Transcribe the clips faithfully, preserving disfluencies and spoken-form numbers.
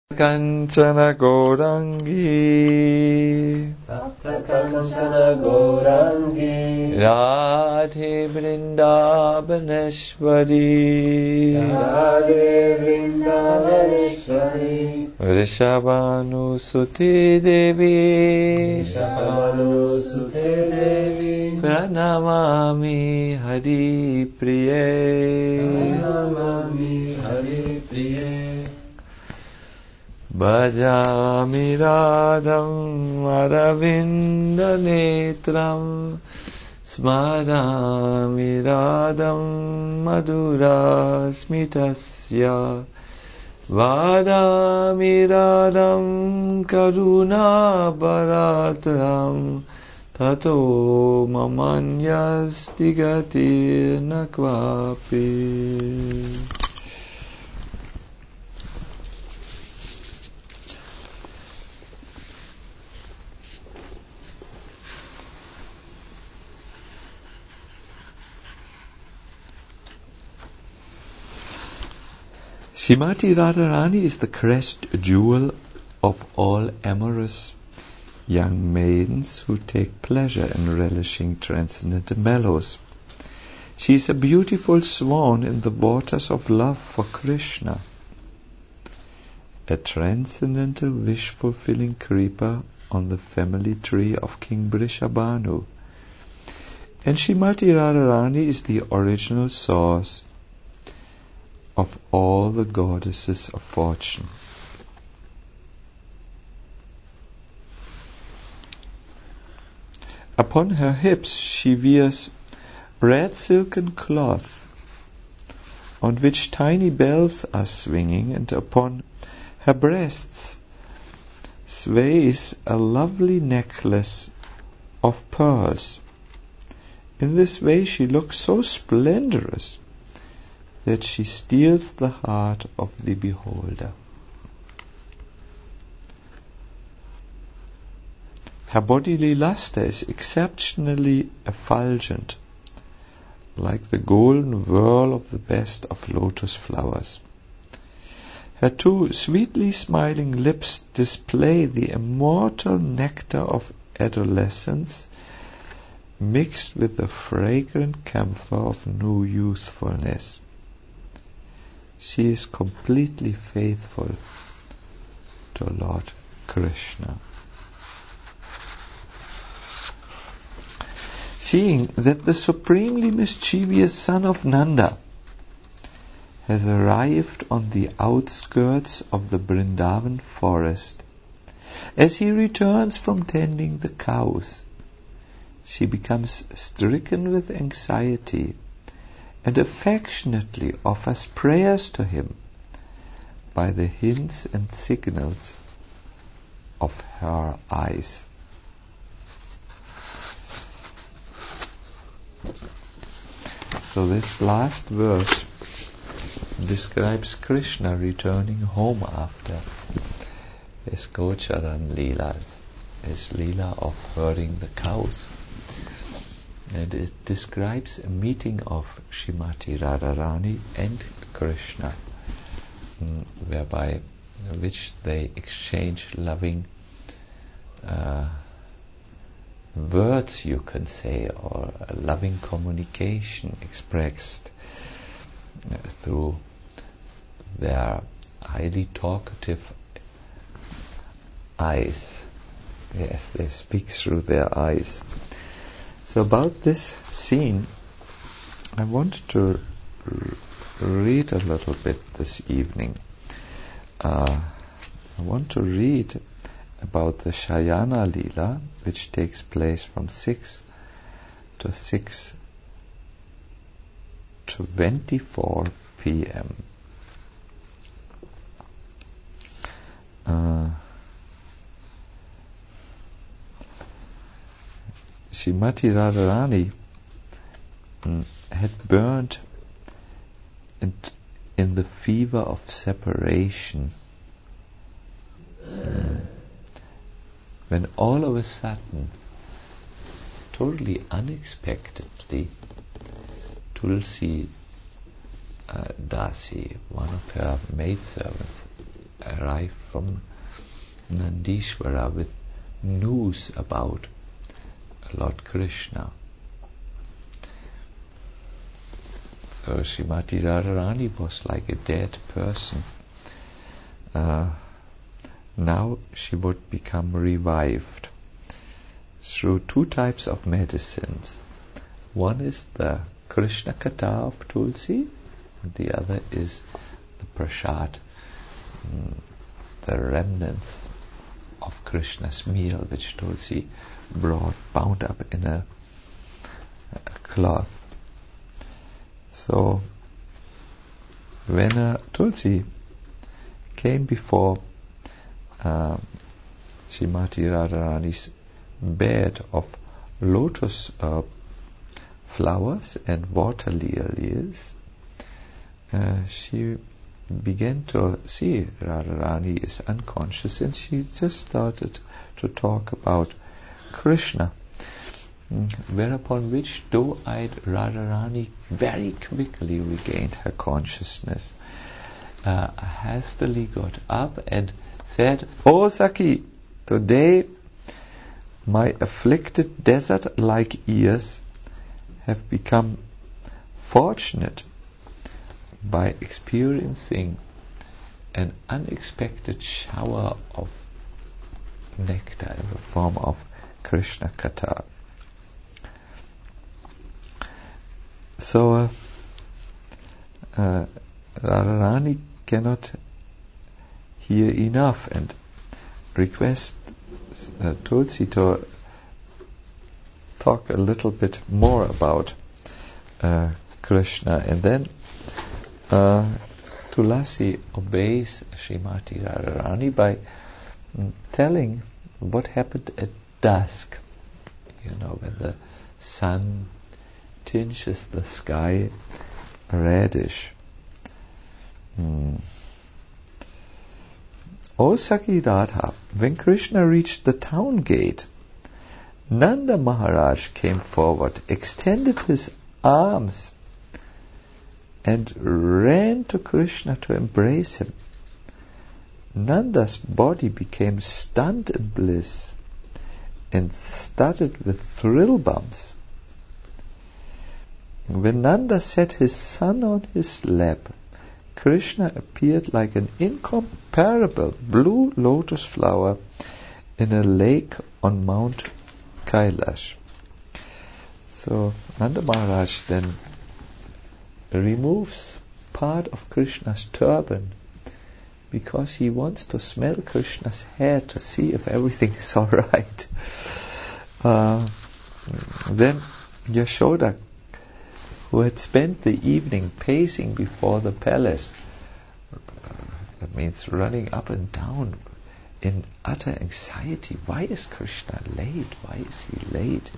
Kanchana Gaurangi Sapta Kanchana Gaurangi Radhe Vrindavaneshwari Radhe Vrindavaneshwari Vrishabhanu Suti Devi Vrishabhanu Suti Devi Pranamami Hari Priye Pranamami Hari Priye Bhajami Radham Aravinda Netram Smarami Radham Madhura Smitasya Vadami Radham Karuna Bharatram Tato Mamanyasti Gatir Nakvapi. Srimati Radharani is the crest jewel of all amorous young maidens who take pleasure in relishing transcendental mellows. She is a beautiful swan in the waters of love for Krishna, a transcendental wish-fulfilling creeper on the family tree of King Vrishabhanu. And Srimati Radharani is the original source of all the goddesses of fortune. Upon her hips she wears red silken cloth on which tiny bells are swinging, and upon her breasts sways a lovely necklace of pearls. In this way she looks so splendorous that she steals the heart of the beholder. Her bodily luster is exceptionally effulgent, like the golden whirl of the best of lotus flowers. Her two sweetly smiling lips display the immortal nectar of adolescence, mixed with the fragrant camphor of new youthfulness. She is completely faithful to Lord Krishna. Seeing that the supremely mischievous son of Nanda has arrived on the outskirts of the Vrindavan forest, as he returns from tending the cows, she becomes stricken with anxiety and affectionately offers prayers to him by the hints and signals of her eyes. So this last verse describes Krishna returning home after his Gocharan Leelas, his Leela of herding the cows. And it describes a meeting of Srimati Radharani and Krishna, mm, whereby which they exchange loving uh, words, you can say, or a loving communication expressed uh, through their highly talkative eyes. Yes, they speak through their eyes. So about this scene, I want to r- read a little bit this evening. Uh, I want to read about the Shayana Leela, which takes place from six to six twenty-four p.m. Uh, Srimati Radharani mm, had burned in, in the fever of separation, mm, when all of a sudden, totally unexpectedly, Tulsi uh, Dasi, one of her maidservants, arrived from Nandishvara with news about Lord Krishna. So Srimati Radharani was like a dead person. Uh, now she would become revived through two types of medicines. One is the Krishna Katha of Tulsi, and the other is the Prasad, mm, the remnants of Krishna's meal which Tulsi brought bound up in a, a cloth. So when uh, Tulsi came before uh, Srimati Radharani's bed of lotus uh, flowers and water lilies, uh, she began to see Radharani is unconscious, and she just started to talk about Krishna. Mm, whereupon which doe-eyed Radharani very quickly regained her consciousness, uh, hastily got up and said, "O Saki, today my afflicted desert-like ears have become fortunate by experiencing an unexpected shower of nectar in the form of Krishna Katha." So uh, uh, Radharani cannot hear enough and requests uh, Tulsi to talk a little bit more about uh, Krishna, and then uh, Tulasi obeys Srimati Radharani by mm, telling what happened at dusk. You know, when the sun tinges the sky reddish. Mm. O Saki Radha, when Krishna reached the town gate, Nanda Maharaj came forward, extended his arms, and ran to Krishna to embrace him. Nanda's body became stunned in bliss and studded with thrill bumps. When Nanda set his son on his lap, Krishna appeared like an incomparable blue lotus flower in a lake on Mount Kailash. So Nanda Maharaj then removes part of Krishna's turban because he wants to smell Krishna's hair to see if everything is alright. Uh, then Yashoda, who had spent the evening pacing before the palace, that means running up and down in utter anxiety. Why is Krishna late? Why is he late?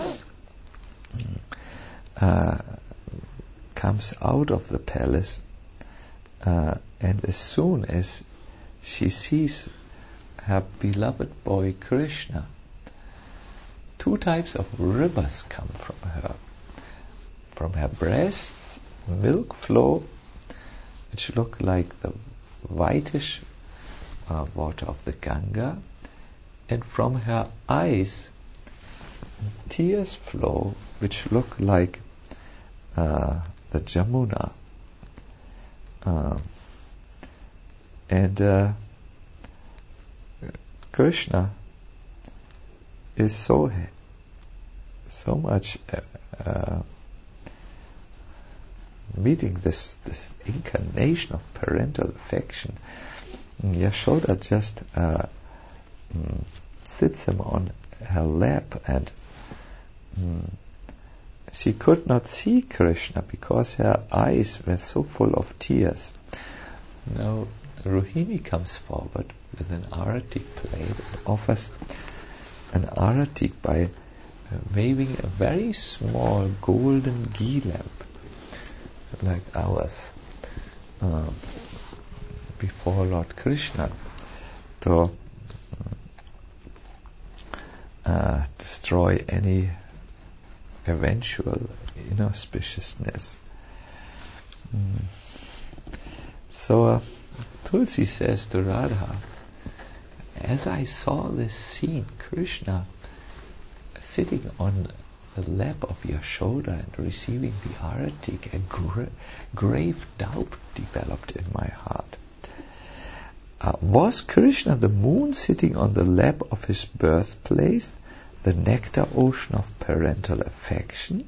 Uh, comes out of the palace, uh, and as soon as she sees her beloved boy Krishna, two types of rivers come from her. From her breasts, milk flow, which look like the whitish uh, water of the Ganga, and from her eyes, tears flow, which look like uh, the Jamuna. Uh, and uh, Krishna is so so much uh, uh, meeting this this incarnation of parental affection. Yashoda just uh, mm, sits him on her lap, and mm, she could not see Krishna because her eyes were so full of tears. Now Rohini comes forward with an aratik plate and offers an aratik by uh, waving a very small golden ghee lamp like ours uh, before Lord Krishna to uh, destroy any eventual inauspiciousness. Mm. So uh, Tulsi says to Radha, as I saw this scene, Krishna sitting on the lap of Yashoda and receiving the arati, a gra- grave doubt developed in my heart. Uh, was Krishna the moon sitting on the lap of his birthplace, the nectar ocean of parental affection?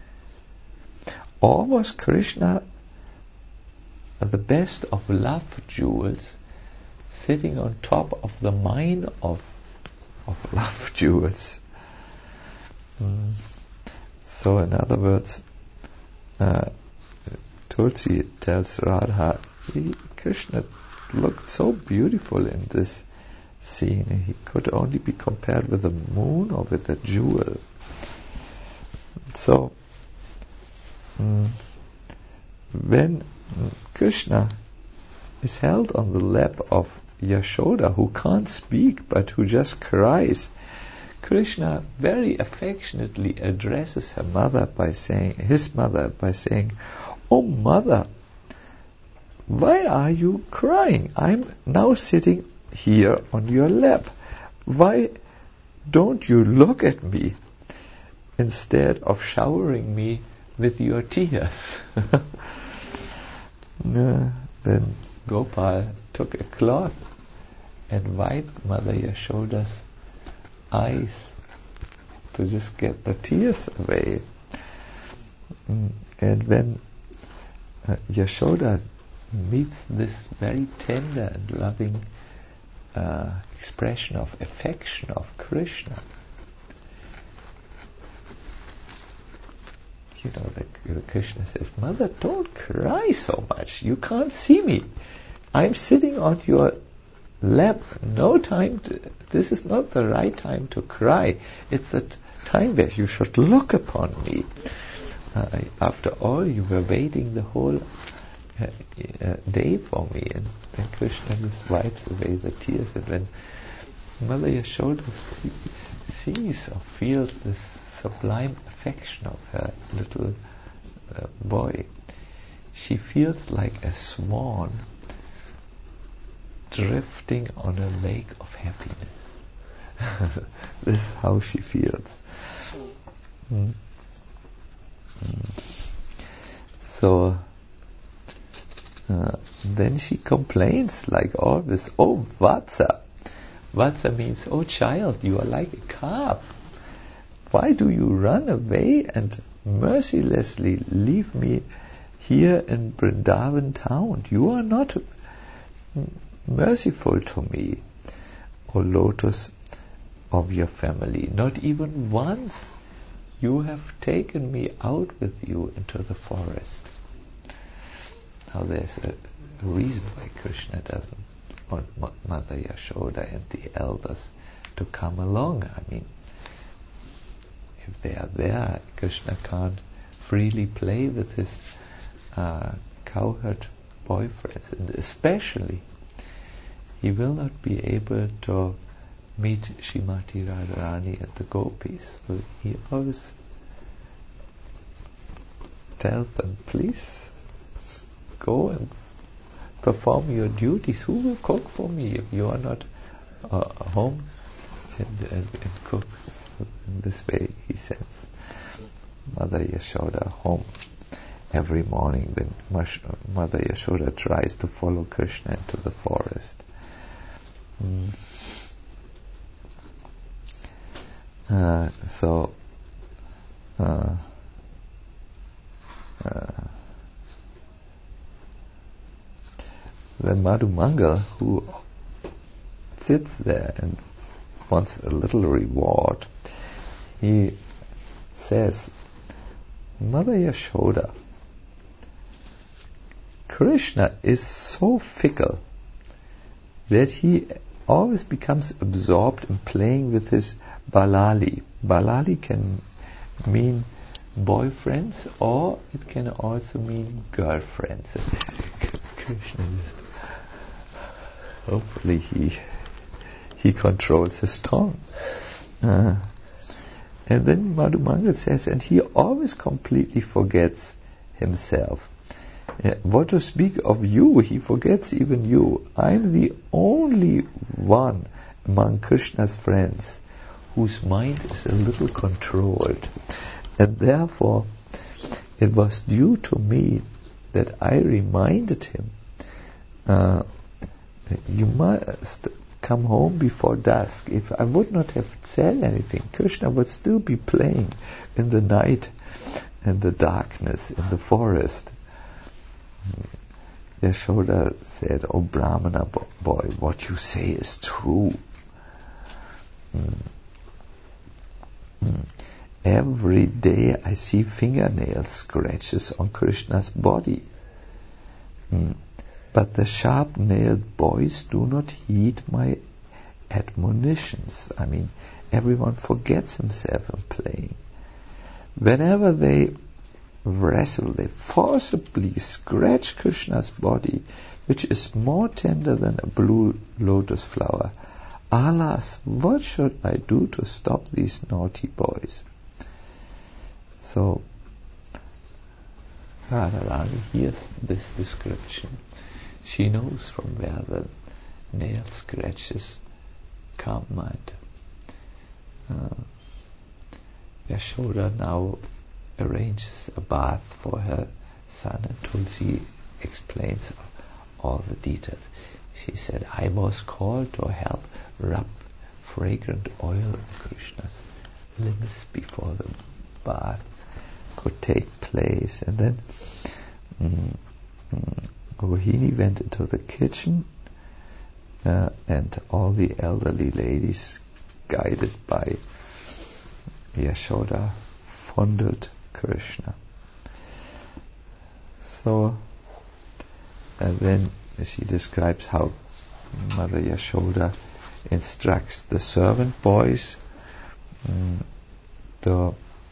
Or was Krishna the best of love jewels sitting on top of the mine of, of love jewels? Mm. So in other words, uh, Tulsi tells Radha, he, Krishna looked so beautiful in this scene. He could only be compared with the moon or with a jewel. So mm, when Krishna is held on the lap of Yashoda, who can't speak but who just cries, Krishna very affectionately addresses her mother by saying, his mother by saying, "Oh mother, why are you crying? I'm now sitting here on your lap. Why don't you look at me instead of showering me with your tears?" uh, then Gopal took a cloth and wiped Mother Yashoda's eyes to just get the tears away. Mm. And when uh, Yashoda meets this very tender and loving uh, expression of affection of Krishna, you know, the, the Krishna says, "Mother, don't cry so much. You can't see me. I'm sitting on your lap. No time to, this is not the right time to cry. It's the t- time where you should look upon me. Uh, after all, you were waiting the whole uh, uh, day for me." And then Krishna just wipes away the tears. And when Mother Yashoda see, sees or feels this sublime affection of her little uh, boy, she feels like a swan drifting on a lake of happiness. This is how she feels. Mm. Mm. So uh, then she complains like always, "Oh Vatsa." Vatsa means, "Oh child, you are like a calf. Why do you run away and mercilessly leave me here in Vrindavan town? You are not merciful to me, O lotus of your family. Not even once you have taken me out with you into the forest." Now there's a reason why Krishna doesn't want Mother Yashoda and the elders to come along. I mean, if they are there, Krishna can't freely play with his uh, cowherd boyfriends, and especially he will not be able to meet Srimati Radharani and the gopis. So he always tells them, "Please go and perform your duties. Who will cook for me if you are not uh, home and, and, and cook?" So in this way he sends Mother Yashoda home every morning when Mash- Mother Yashoda tries to follow Krishna into the forest. Mm. Uh, so uh, uh, then Madhu Mangal, who sits there and wants a little reward, he says, "Mother Yashoda, Krishna is so fickle that he always becomes absorbed in playing with his balali." Balali can mean boyfriends, or it can also mean girlfriends. Krishna, hopefully he he controls his tongue. Uh, and then Madhu Mangal says, and he always completely forgets himself. Uh, what to speak of you? He forgets even you. I'm the only one among Krishna's friends whose mind is a little controlled. And therefore, it was due to me that I reminded him, uh, you must come home before dusk. If I would not have said anything, Krishna would still be playing in the night and the darkness in the forest. Yashoda said, "Oh Brahmana bo- boy, what you say is true. Mm. Mm. Every day I see fingernail scratches on Krishna's body. Mm. But the sharp-nailed boys do not heed my admonitions." I mean, everyone forgets himself in playing. Whenever they wrestle, they forcibly scratch Krishna's body, which is more tender than a blue lotus flower. Alas, what should I do to stop these naughty boys? So, Radharani hears this description. She knows from where the nail scratches come, and uh, Yashoda now arranges a bath for her son, and Tulsi explains all the details. She said, "I was called to help rub fragrant oil on Krishna's limbs before the bath could take place." And then mm, mm, Rohini went into the kitchen, uh, and all the elderly ladies, guided by Yashoda, fondled Krishna. So, and then she describes how Mother Yashoda instructs the servant boys um, to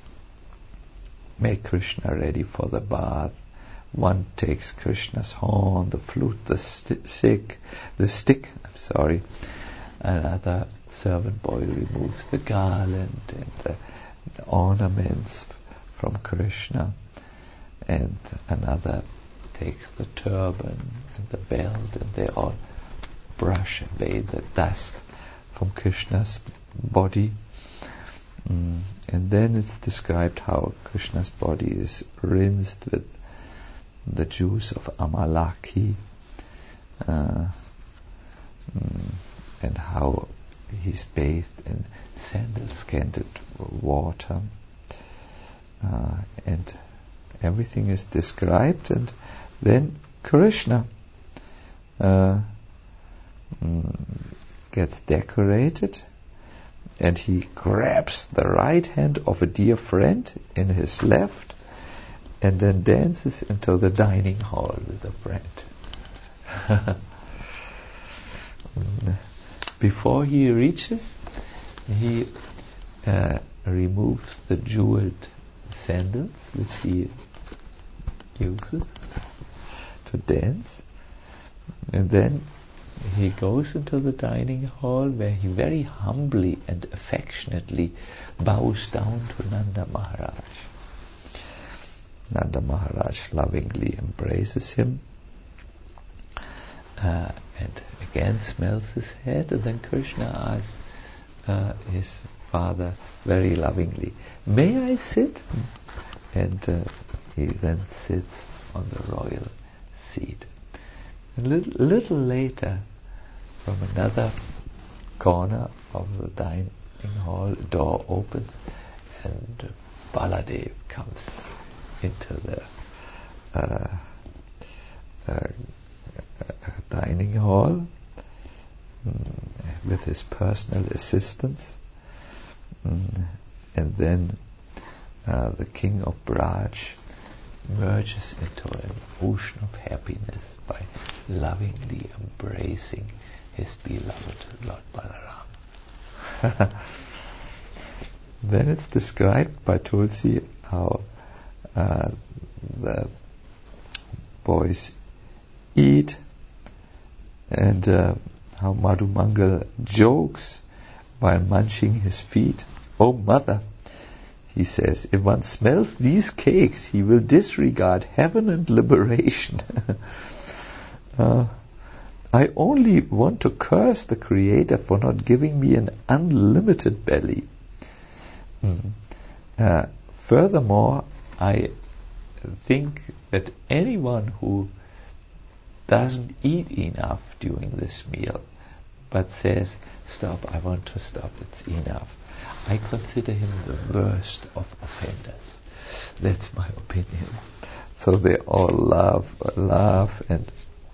make Krishna ready for the bath. One takes Krishna's horn, the flute, the sti- stick, the stick. I'm sorry. Another servant boy removes the garland and the ornaments from Krishna, and another takes the turban and the belt, and they all brush away the dust from Krishna's body. Mm. And then it's described how Krishna's body is rinsed with the juice of Amalaki, uh, mm, and how he's bathed in sandal-scented water, uh, and everything is described. And then Krishna uh, mm, gets decorated, and he grabs the right hand of a dear friend in his left, and then dances into the dining hall with a friend. Before he reaches, he uh, removes the jeweled sandals which he uses to dance, and then he goes into the dining hall, where he very humbly and affectionately bows down to Nanda Maharaj. Nanda Maharaj lovingly embraces him, uh, and again smells his head, and then Krishna asks uh, his father very lovingly, "May I sit?" And uh, he then sits on the royal seat. A little, little later, from another corner of the dining hall, a door opens, and Baladev comes into the uh, uh, dining hall mm, with his personal assistants, mm, and then uh, the king of Braj merges into an ocean of happiness by lovingly embracing his beloved Lord Balaram. Then it's described by Tulsi how uh, the boys eat, and uh, how Madhumangal jokes while munching his feet. "Oh mother, he says, if one smells these cakes, he will disregard heaven and liberation. uh, I only want to curse the Creator for not giving me an unlimited belly. Mm. Uh, furthermore, I think that anyone who doesn't eat enough during this meal, but says, stop, I want to stop, it's enough, I consider him the worst of offenders. That's my opinion. So they all laugh, laugh, and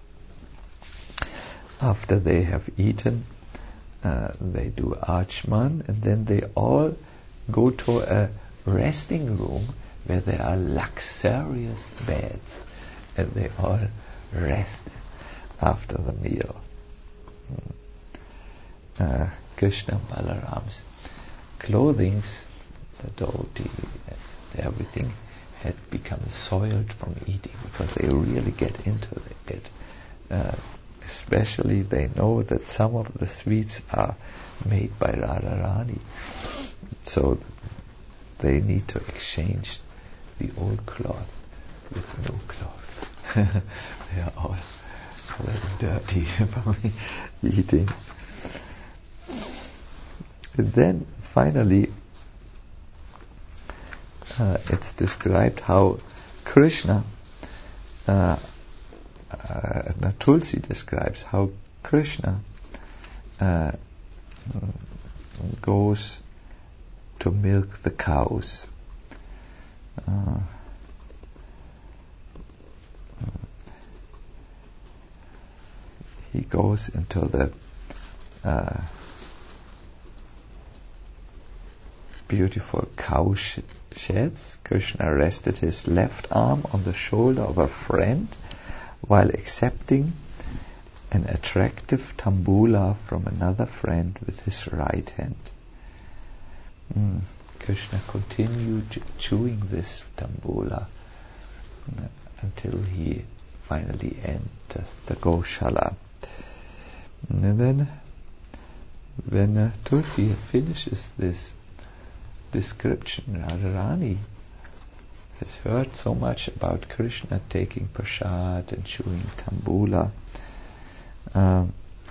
after they have eaten, uh, they do Achman, and then they all go to a resting room where there are luxurious beds, and they all rest after the meal. Mm. Uh, Krishna Balaram's clothing, the dhoti and everything, had become soiled from eating because they really get into it. Uh, especially they know that some of the sweets are made by Radharani, so they need to exchange the old cloth with new cloth. They are all very dirty from eating. And then finally uh, it's described how Krishna uh, uh, Tulsi describes how Krishna uh, goes to milk the cows. Uh, he goes into the uh, beautiful cow sh- sheds. Krishna rested his left arm on the shoulder of a friend while accepting an attractive tambula from another friend with his right hand. Mm. Krishna continued chewing this tambula uh, until he finally enters the Goshala. And then when uh, Tulsi finishes this description, Radharani has heard so much about Krishna taking prasad and chewing tambula uh,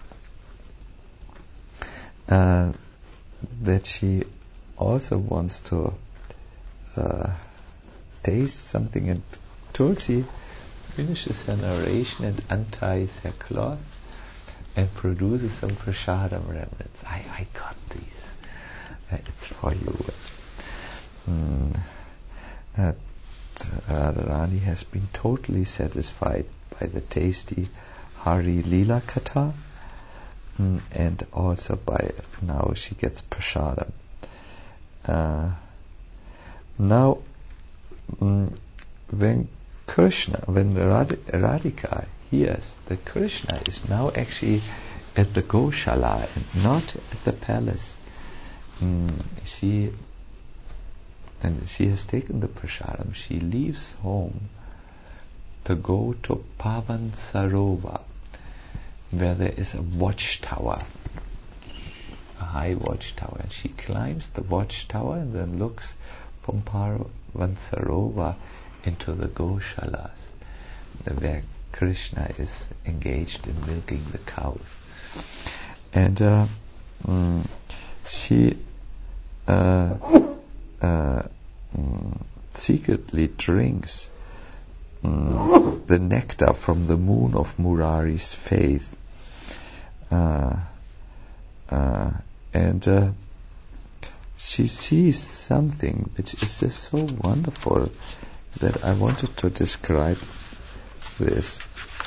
uh, that she also wants to uh, taste something, and Tulsi finishes her narration and unties her cloth and produces some prasadam remnants. I, I got these. Uh, it's for you. Mm. Uh, Radharani has been totally satisfied by the tasty Hari Lila Katha, mm, and also by now she gets prasadam. Uh, now, mm, when Krishna, when Radh- Radhika hears that Krishna is now actually at the Goshala and not at the palace, mm, she and she has taken the prasadam, she leaves home to go to Pavan Sarovar, where there is a watchtower, a high watchtower, and she climbs the watchtower and then looks from Pavan Sarovar into the Goshalas, where Krishna is engaged in milking the cows. And uh, mm, she uh, uh, mm, secretly drinks mm, the nectar from the moon of Murari's faith. Uh, uh, and uh, she sees something which is just so wonderful that I wanted to describe this.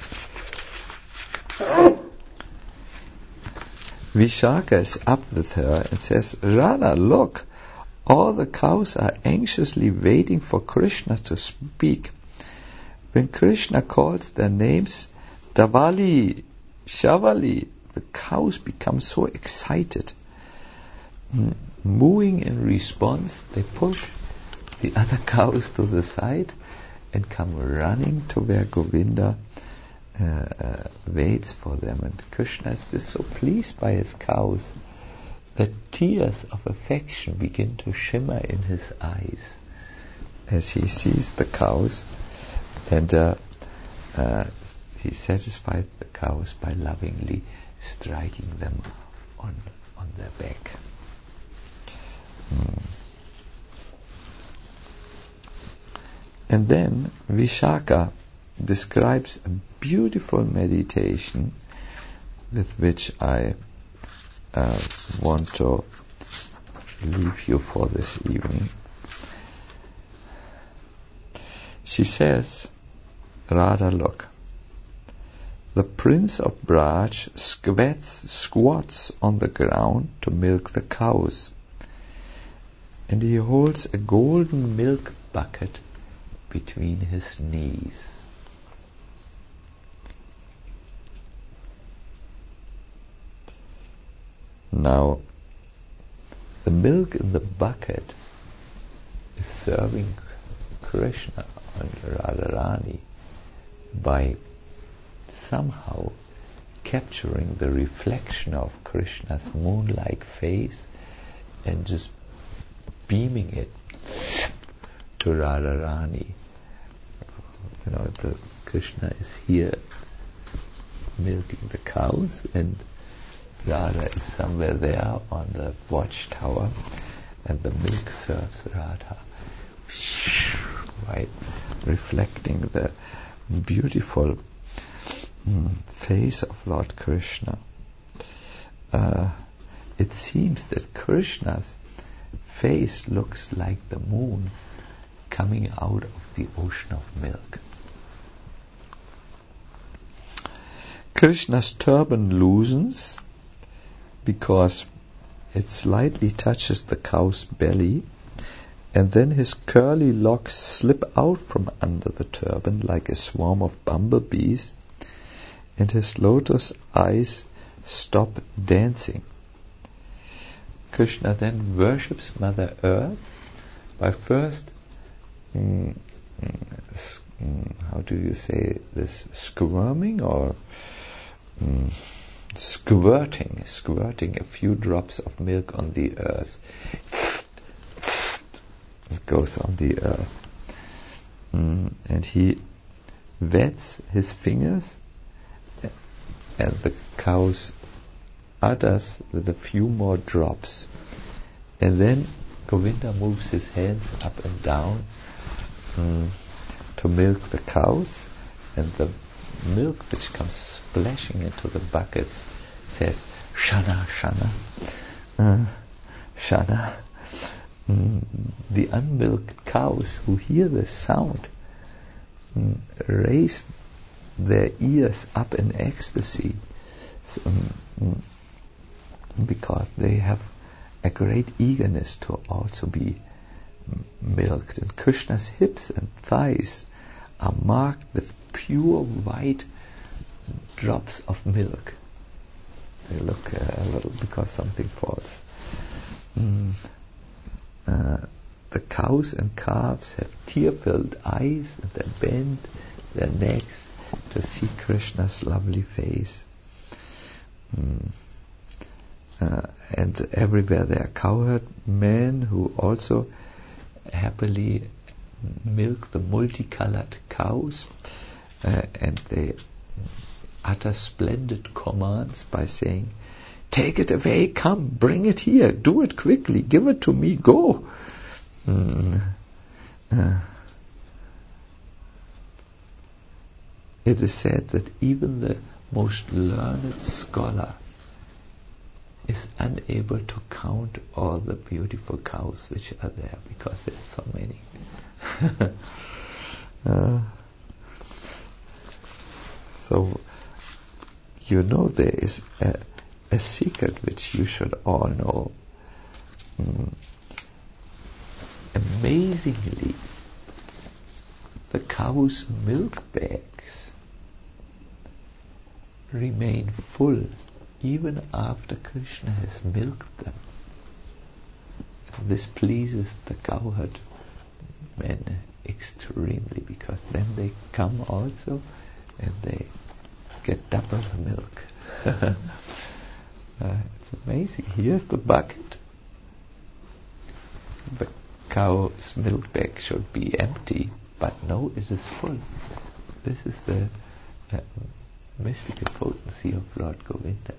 Vishaka is up with her and says, Radha, look, all the cows are anxiously waiting for Krishna to speak. When Krishna calls their names, Davali, Shavali, the cows become so excited. Mm, mooing in response, they push the other cows to the side and come running to where Govinda uh, uh, waits for them. And Krishna is just so pleased by his cows the tears of affection begin to shimmer in his eyes as he sees the cows, and uh, uh, he satisfies the cows by lovingly striking them on on their back. Mm. And then Vishaka describes a beautiful meditation with which I uh, want to leave you for this evening. She says, Radha, look, the Prince of Braj squats, squats on the ground to milk the cows, and he holds a golden milk bucket between his knees. Now, the milk in the bucket is serving Krishna and Radharani by somehow capturing the reflection of Krishna's moon-like face and just beaming it to Radharani. You know, the Krishna is here milking the cows, and Radha is somewhere there on the watchtower, and the milk serves Radha, right, reflecting the beautiful mm, face of Lord Krishna. Uh, it seems that Krishna's face looks like the moon coming out of the ocean of milk. Krishna's turban loosens because it slightly touches the cow's belly, and then his curly locks slip out from under the turban like a swarm of bumblebees, and his lotus eyes stop dancing. Krishna then worships Mother Earth by first mm, mm, how do you say this, squirming or mm, squirting squirting a few drops of milk on the earth. It goes on the earth, mm, and he wets his fingers and the cow's udders with a few more drops, and then Govinda moves his hands up and down mm, to milk the cows, and the milk which comes splashing into the buckets says Shana, Shana, uh, Shana. Mm, the unmilked cows who hear this sound mm, raise their ears up in ecstasy, so, mm, because they have a great eagerness to also be m- milked. And Krishna's hips and thighs are marked with pure white drops of milk. They look uh, a little because something falls. Mm. Uh, the cows and calves have tear-filled eyes, and they bend their necks to see Krishna's lovely face. Mm. Uh, and everywhere there are cowherd men who also happily milk the multicolored cows, uh, and they utter splendid commands by saying, "Take it away, come, bring it here, do it quickly, give it to me, go." Mm. Uh, it is said that even the most learned scholar is unable to count all the beautiful cows which are there because there are so many. uh, so, you know, there is a, a secret which you should all know. Mm. Amazingly, the cow's milk bags remain full even after Krishna has milked them. This pleases the cowherd men extremely, because then they come also and they get double the milk. Uh, it's amazing. Here's the bucket. The cow's milk bag should be empty, but no, it is full. This is the uh, mystical potency of Lord Govinda.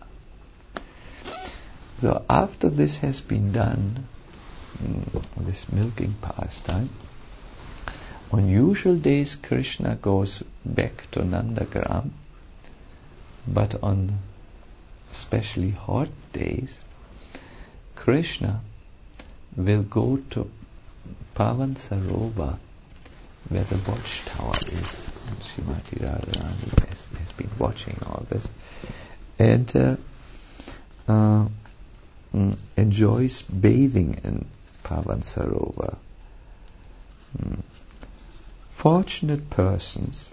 So after this has been done, mm, this milking pastime, on usual days Krishna goes back to Nandagram, but on especially hot days, Krishna will go to Pavan Sarovar, where the watchtower is. And Srimati Radharani has, has been watching all this, and uh, uh, mm, enjoys bathing in Pavan Sarovar. Mm. Fortunate persons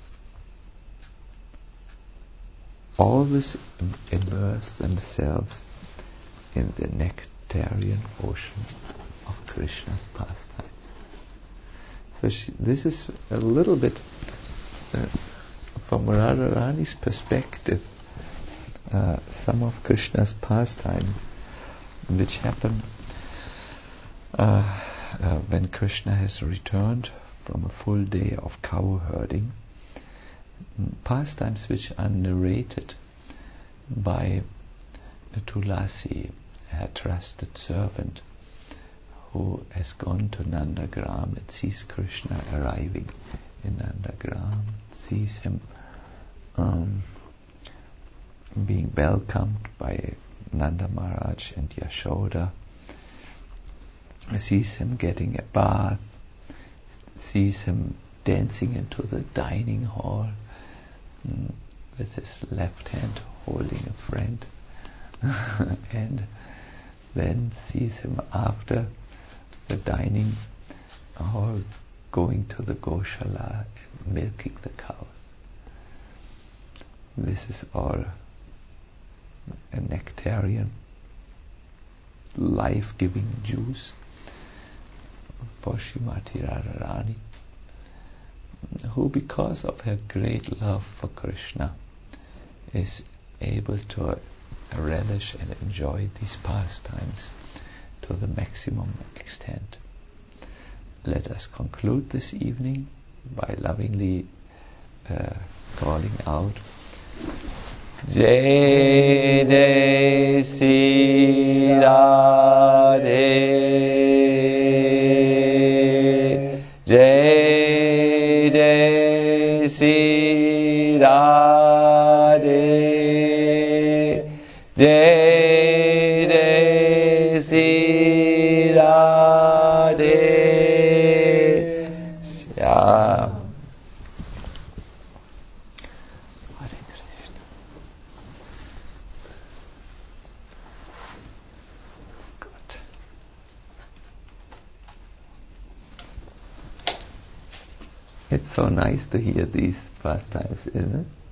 always im- immerse themselves in the nectarian ocean of Krishna's pastimes. So she, this is a little bit uh, from Radharani's perspective, uh, some of Krishna's pastimes which happen uh, uh, when Krishna has returned from a full day of cow herding, pastimes which are narrated by Tulasi, a trusted servant who has gone to Nandagram and sees Krishna arriving in Nandagram, sees him um, being welcomed by Nanda Maharaj and Yashoda, sees him getting a bath, sees him dancing into the dining hall mm, with his left hand holding a friend, and then sees him after the dining hall going to the Goshala and milking the cows. This is all a nectarian, life-giving juice for Srimati Radharani, who, because of her great love for Krishna, is able to relish and enjoy these pastimes to the maximum extent. Let us conclude this evening by lovingly uh, calling out Jai Jai Sri Radhe, Jai Jai Sri Radhe, Jai Jai Sri Radhe, Shyam. It's so nice to hear these pastimes, isn't it?